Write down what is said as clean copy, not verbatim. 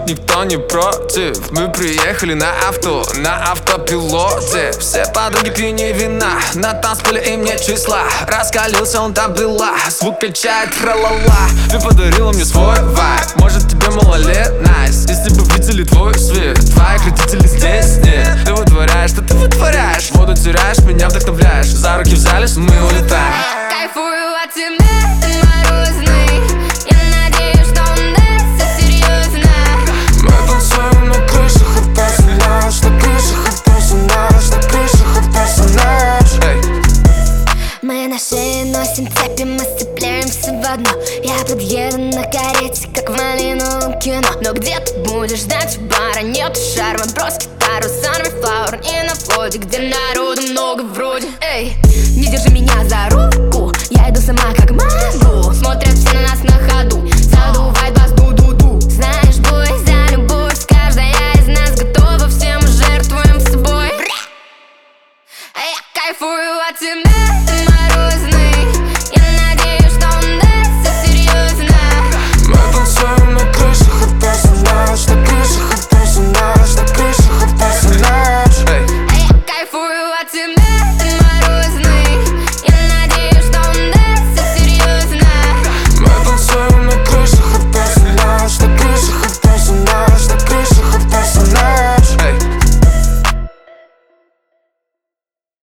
никто не против. Мы приехали на автопилоте. Все подруги пьяни вина, на танцполе им нет числа. Раскалился он там была, звук качает тра-ла-ла. Ты подарила мне свой вайб, может тебе мало лет, найс. Если бы видели твой свет, твоих родителей здесь нет. Ты вытворяешь, что ты вытворяешь, воду теряешь, меня вдохновляешь. За руки взялись, мы улетаем. Кайфую от тебя, ты морозный. Я надеюсь, что он даст серьезно. Мы танцуем на крышах и персонаж, на крышах и персонаж, на крышах и персонаж. Мы на шее носим цепи, мы сцепляемся в одно. Я подъеду на карете, как в малиновом кино. Но где ты будешь ждать у бара? Нет шарма, брось гитару, sunflower. И на входе, где народу много вроде. Эй, не держи меня за руку, я иду сама как могу. Смотрят